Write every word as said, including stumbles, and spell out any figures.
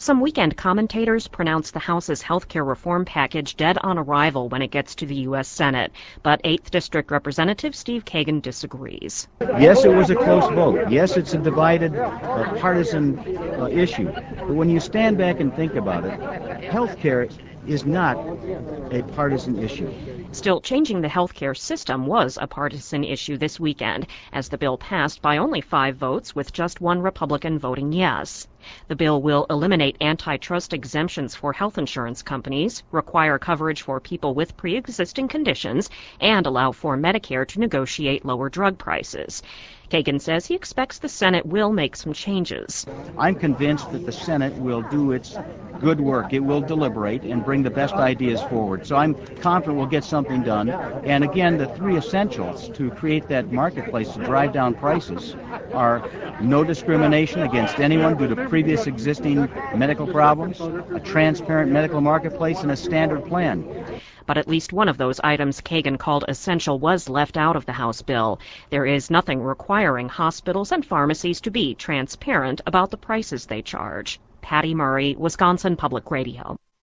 Some weekend commentators pronounced the House's health care reform package dead on arrival when it gets to the U S Senate. But eighth District Representative Steve Kagan disagrees. Yes, it was a close vote. Yes, it's a divided, uh, partisan uh, issue. But when you stand back and think about it, health care is not a partisan issue. Still, changing the health care system was a partisan issue this weekend, as the bill passed by only five votes, with just one Republican voting yes. The bill will eliminate antitrust exemptions for health insurance companies, require coverage for people with pre-existing conditions, and allow for Medicare to negotiate lower drug prices. Kagan says he expects the Senate will make some changes. I'm convinced that the Senate will do its good work. It will deliberate and bring the best ideas forward. So I'm confident we'll get something done. And again, the three essentials to create that marketplace to drive down prices are no discrimination against anyone due to previous existing medical problems, a transparent medical marketplace, and a standard plan. But at least one of those items Kagan called essential was left out of the House bill. There is nothing requiring hospitals and pharmacies to be transparent about the prices they charge. Patty Murray, Wisconsin Public Radio.